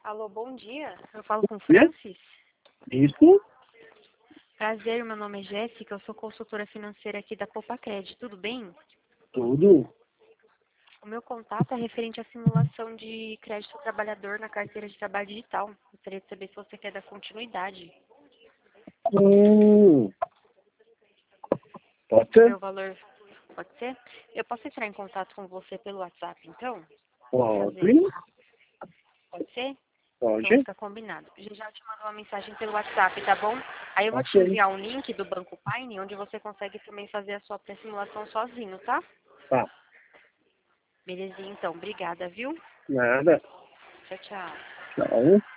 Alô, bom dia. Eu falo com o Né? Francis. Isso, Prazer, meu nome é Jéssica, eu sou consultora financeira aqui da Popacred, tudo bem? tudo. O meu contato é referente à simulação de crédito trabalhador na carteira de trabalho digital. Gostaria de saber se você quer dar continuidade. Hum, pode Ver ser? o valor, pode ser? Eu posso entrar em contato com você pelo WhatsApp, então? Pra fazer, Pode. pode ser? Então Pode. fica combinado. Já te mando uma mensagem pelo WhatsApp, tá bom? Aí eu vou te Ok. enviar um link do Banco Pine, onde você consegue também fazer a sua pré-simulação sozinho, tá? Tá. Belezinha, então. Obrigada, viu? Nada. Tchau, tchau. Tchau.